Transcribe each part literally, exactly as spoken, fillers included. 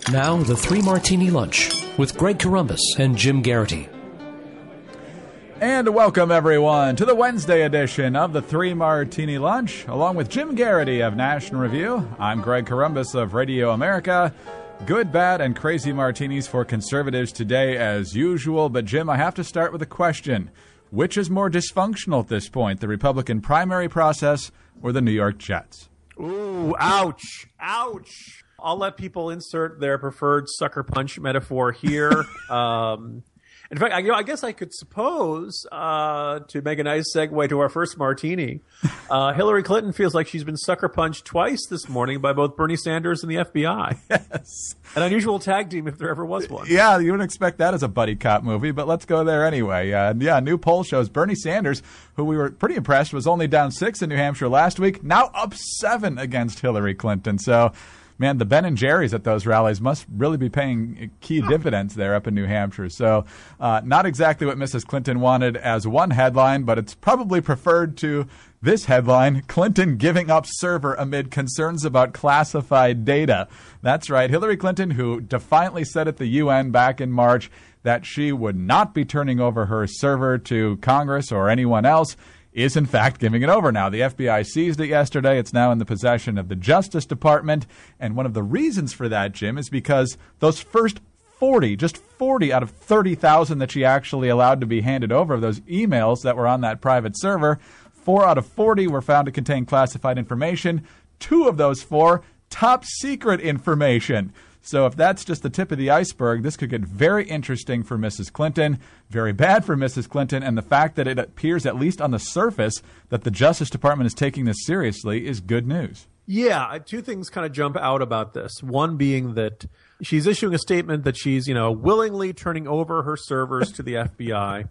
Now, the Three Martini Lunch with Greg Corombos and Jim Garrity. And welcome, everyone, to the Wednesday edition of the Three Martini Lunch. Along with Jim Garrity of National Review, I'm Greg Corombos of Radio America. Good, bad, and crazy martinis for conservatives today, as usual. But, Jim, I have to start with a question. Which is more dysfunctional at this point, the Republican primary process or the New York Jets? Ooh, ouch, ouch. I'll let people insert their preferred sucker punch metaphor here. um, in fact, I, you know, I guess I could suppose, uh, to make a nice segue to our first martini, uh, Hillary Clinton feels like she's been sucker punched twice this morning by both Bernie Sanders and the F B I. Yes. An unusual tag team if there ever was one. Yeah, you wouldn't expect that as a buddy cop movie, but let's go there anyway. Uh, yeah, new poll shows Bernie Sanders, who we were pretty impressed was only down six in New Hampshire last week, now up seven against Hillary Clinton. So, man, the Ben and Jerry's at those rallies must really be paying key dividends there up in New Hampshire. So uh, not exactly what Missus Clinton wanted as one headline, but it's probably preferred to this headline, Clinton giving up server amid concerns about classified data. That's right. Hillary Clinton, who defiantly said at the U N back in March that she would not be turning over her server to Congress or anyone else, is in fact giving it over now. The F B I seized it yesterday. It's now in the possession of the Justice Department. And one of the reasons for that, Jim, is because those first forty, just forty out of thirty thousand that she actually allowed to be handed over, those emails that were on that private server, four out of forty were found to contain classified information. Two of those four, top secret information. So if that's just the tip of the iceberg, this could get very interesting for Missus Clinton, very bad for Missus Clinton, and the fact that it appears, at least on the surface, that the Justice Department is taking this seriously is good news. Yeah, two things kind of jump out about this. One being that she's issuing a statement that she's, you know, willingly turning over her servers to the F B I.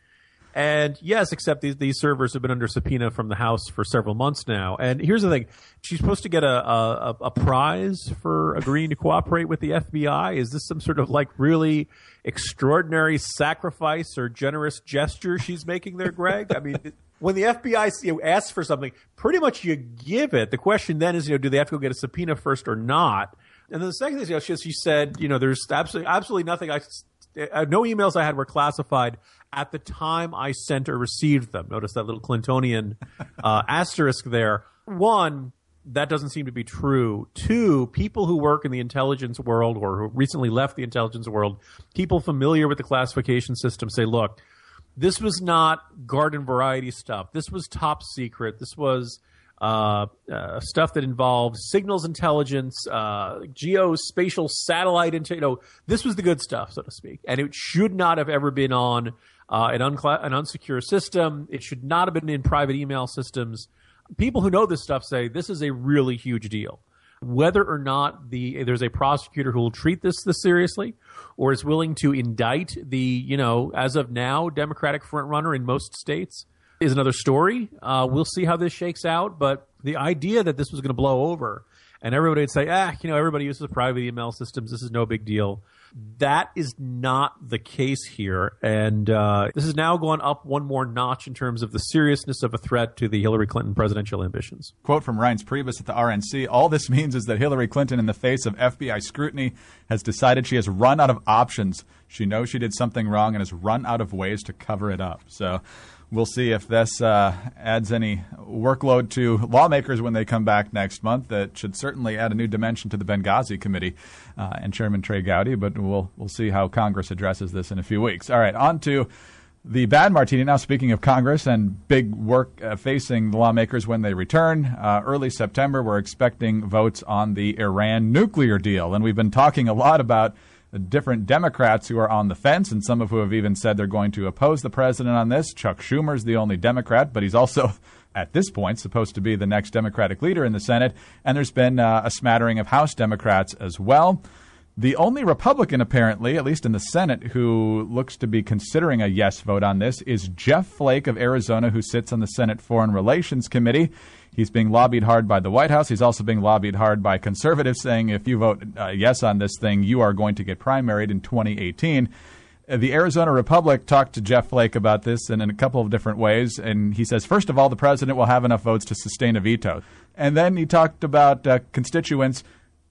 And yes, except these, these servers have been under subpoena from the House for several months now. And here's the thing. She's supposed to get a, a, a prize for agreeing to cooperate with the F B I. Is this some sort of like really extraordinary sacrifice or generous gesture she's making there, Greg? I mean, when the F B I you know, asks for something, pretty much you give it. The question then is, you know, do they have to go get a subpoena first or not? And then the second thing is, you know, she, she said, you know, there's absolutely, absolutely nothing I Uh, no emails I had were classified at the time I sent or received them. Notice that little Clintonian uh, asterisk there. One, that doesn't seem to be true. Two, people who work in the intelligence world or who recently left the intelligence world, people familiar with the classification system say, look, this was not garden variety stuff. This was top secret. This was Uh, uh, stuff that involved signals intelligence, uh, geospatial satellite, inte- you know, this was the good stuff, so to speak. And it should not have ever been on uh, an, uncla- an unsecure system. It should not have been in private email systems. People who know this stuff say this is a really huge deal. Whether or not the there's a prosecutor who will treat this this seriously or is willing to indict the, you know, as of now, Democratic frontrunner in most states is another story. Uh, we'll see how this shakes out. But the idea that this was going to blow over and everybody would say, ah, you know, everybody uses private email systems. This is no big deal. That is not the case here. And uh, this has now gone up one more notch in terms of the seriousness of a threat to the Hillary Clinton presidential ambitions. Quote from Reince Priebus at the R N C, all this means is that Hillary Clinton, in the face of F B I scrutiny, has decided she has run out of options. She knows she did something wrong and has run out of ways to cover it up. So we'll see if this uh, adds any workload to lawmakers when they come back next month. That should certainly add a new dimension to the Benghazi Committee uh, and Chairman Trey Gowdy, but we'll we'll see how Congress addresses this in a few weeks. All right, on to the bad martini. Now, speaking of Congress and big work uh, facing the lawmakers when they return, uh, early September, we're expecting votes on the Iran nuclear deal. And we've been talking a lot about the different Democrats who are on the fence, and some of who have even said they're going to oppose the president on this. Chuck Schumer's the only Democrat, but he's also, at this point, supposed to be the next Democratic leader in the Senate. And there's been uh, a smattering of House Democrats as well. The only Republican, apparently, at least in the Senate, who looks to be considering a yes vote on this is Jeff Flake of Arizona, who sits on the Senate Foreign Relations Committee. He's being lobbied hard by the White House. He's also being lobbied hard by conservatives, saying if you vote uh, yes on this thing, you are going to get primaried in twenty eighteen. Uh, the Arizona Republic talked to Jeff Flake about this in, in a couple of different ways. And he says, first of all, the president will have enough votes to sustain a veto. And then he talked about uh, constituents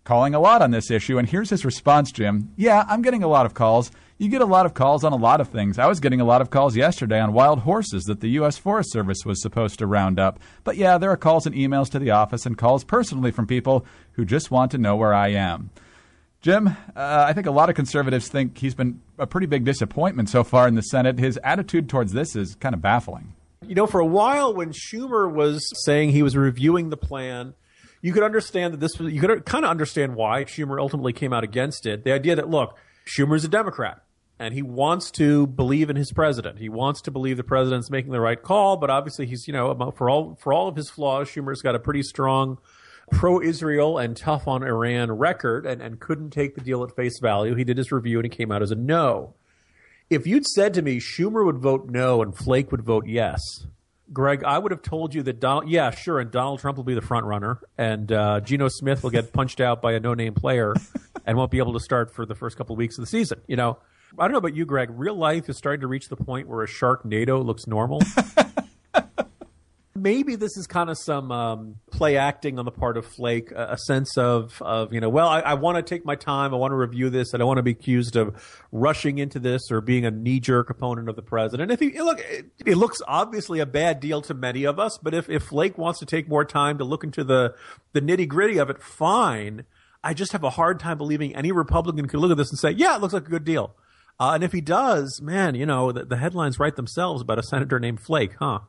calling a lot on this issue. And here's his response, Jim. Yeah, I'm getting a lot of calls. You get a lot of calls on a lot of things. I was getting a lot of calls yesterday on wild horses that the U S Forest Service was supposed to round up. But yeah, there are calls and emails to the office and calls personally from people who just want to know where I am. Jim, uh, I think a lot of conservatives think he's been a pretty big disappointment so far in the Senate. His attitude towards this is kind of baffling. You know, for a while when Schumer was saying he was reviewing the plan, you could understand that this was, you could kind of understand why Schumer ultimately came out against it. The idea that, look, Schumer's a Democrat and he wants to believe in his president. He wants to believe the president's making the right call, but obviously he's, you know, for all, for all of his flaws, Schumer's got a pretty strong pro-Israel and tough on Iran record and, and couldn't take the deal at face value. He did his review and he came out as a no. If you'd said to me Schumer would vote no and Flake would vote yes, Greg, I would have told you that Donald, yeah, sure, and Donald Trump will be the front runner, and uh, Geno Smith will get punched out by a no-name player and won't be able to start for the first couple of weeks of the season. You know, I don't know about you, Greg. Real life is starting to reach the point where a Sharknado looks normal. Maybe this is kind of some um, play acting on the part of Flake, a, a sense of, of, you know, well, I, I want to take my time. I want to review this. I don't want to be accused of rushing into this or being a knee-jerk opponent of the president. If he, look, it, it looks obviously a bad deal to many of us, but if, if Flake wants to take more time to look into the, the nitty-gritty of it, fine. I just have a hard time believing any Republican could look at this and say, yeah, it looks like a good deal. Uh, and if he does, man, you know, the, the headlines write themselves about a senator named Flake, huh?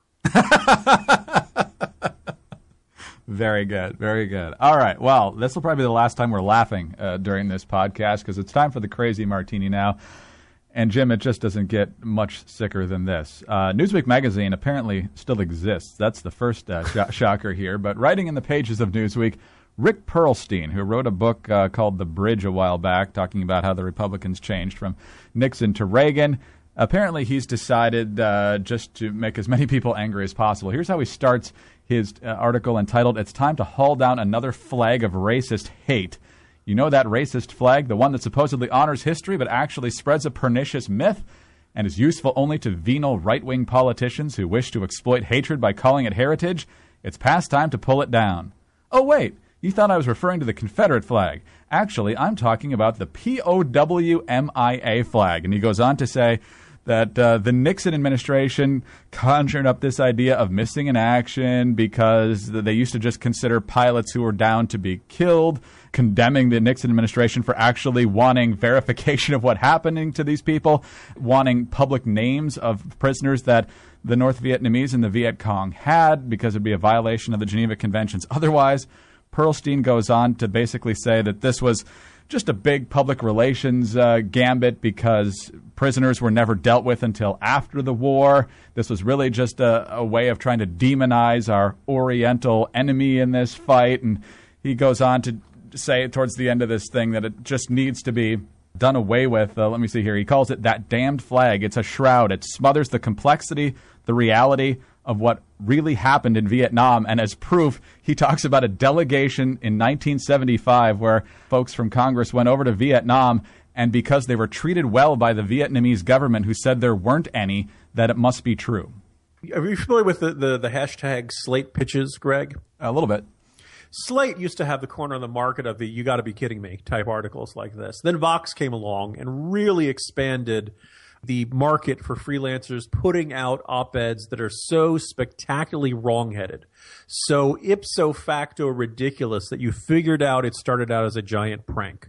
Very good. Very good. All right. Well, this will probably be the last time we're laughing uh, during this podcast because it's time for the crazy martini now. And, Jim, it just doesn't get much sicker than this. Uh, Newsweek magazine apparently still exists. That's the first uh, sh- shocker here. But writing in the pages of Newsweek, Rick Perlstein, who wrote a book uh, called The Bridge a while back, talking about how the Republicans changed from Nixon to Reagan. Apparently, he's decided uh, just to make as many people angry as possible. Here's how he starts his uh, article entitled, "It's Time to Haul Down Another Flag of Racist Hate." You know that racist flag, the one that supposedly honors history but actually spreads a pernicious myth and is useful only to venal right-wing politicians who wish to exploit hatred by calling it heritage? It's past time to pull it down. Oh, wait. You thought I was referring to the Confederate flag. Actually, I'm talking about the P O W M I A flag. And he goes on to say that uh, the Nixon administration conjured up this idea of missing in action because they used to just consider pilots who were down to be killed, condemning the Nixon administration for actually wanting verification of what happening to these people, wanting public names of prisoners that the North Vietnamese and the Viet Cong had because it would be a violation of the Geneva Conventions otherwise. Perlstein goes on to basically say that this was just a big public relations uh, gambit because prisoners were never dealt with until after the war. This was really just a, a way of trying to demonize our Oriental enemy in this fight. And he goes on to say towards the end of this thing that it just needs to be done away with. Uh, let me see here. He calls it that damned flag. It's a shroud. It smothers the complexity, the reality of what really happened in Vietnam. And as proof, he talks about a delegation in nineteen seventy-five where folks from Congress went over to Vietnam, and because they were treated well by the Vietnamese government who said there weren't any, that it must be true. Are you familiar with the, the, the hashtag Slate pitches, Greg? A little bit. Slate used to have the corner on the market of the "you got to be kidding me" type articles like this. Then Vox came along and really expanded the market for freelancers putting out op-eds that are so spectacularly wrong-headed, so ipso facto ridiculous that you figured out it started out as a giant prank.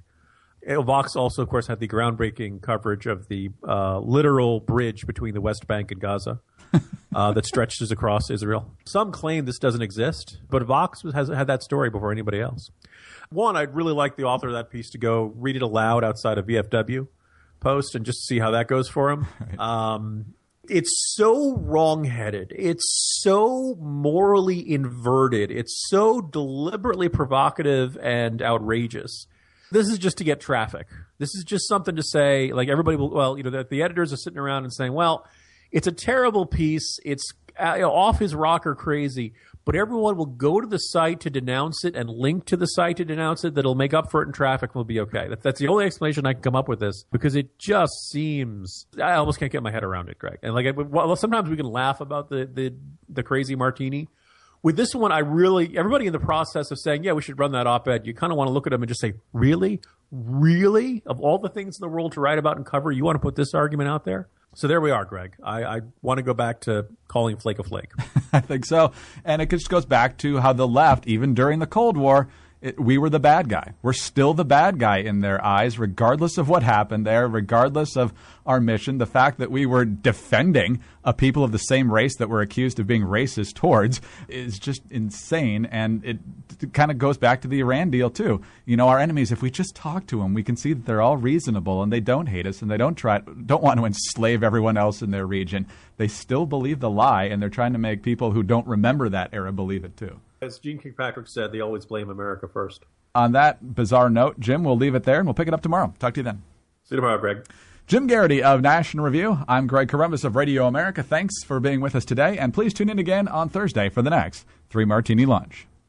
Vox also, of course, had the groundbreaking coverage of the uh, literal bridge between the West Bank and Gaza uh, that stretches across Israel. Some claim this doesn't exist, but Vox has had that story before anybody else. One, I'd really like the author of that piece to go read it aloud outside of V F W post and just see how that goes for him. Right. Um, it's so wrong-headed. It's so morally inverted. It's so deliberately provocative and outrageous. This is just to get traffic. This is just something to say, like everybody will, well, you know, the, the editors are sitting around and saying, well, it's a terrible piece. It's uh, you know, off his rocker crazy, but everyone will go to the site to denounce it and link to the site to denounce it. That'll make up for it in traffic and will be okay. That, that's the only explanation I can come up with this because it just seems, I almost can't get my head around it, Greg. And like, well, sometimes we can laugh about the, the, the crazy martini. with this one, I really, everybody in the process of saying, yeah, we should run that op-ed, you kind of want to look at them and just say, really? Really? Of all the things in the world to write about and cover, you want to put this argument out there? So there we are, Greg. I, I want to go back to calling Flake a flake. I think so. And it just goes back to how the left, even during the Cold War, It, we were the bad guy. We're still the bad guy in their eyes, regardless of what happened there, regardless of our mission. The fact that we were defending a people of the same race that we're accused of being racist towards is just insane. And it, it kind of goes back to the Iran deal, too. You know, our enemies, if we just talk to them, we can see that they're all reasonable and they don't hate us and they don't try, don't want to enslave everyone else in their region. They still believe the lie, and they're trying to make people who don't remember that era believe it, too. As Gene Kirkpatrick said, they always blame America first. On that bizarre note, Jim, we'll leave it there, and we'll pick it up tomorrow. Talk to you then. See you tomorrow, Greg. Jim Garrity of National Review. I'm Greg Corombos of Radio America. Thanks for being with us today, and please tune in again on Thursday for the next Three Martini Lunch.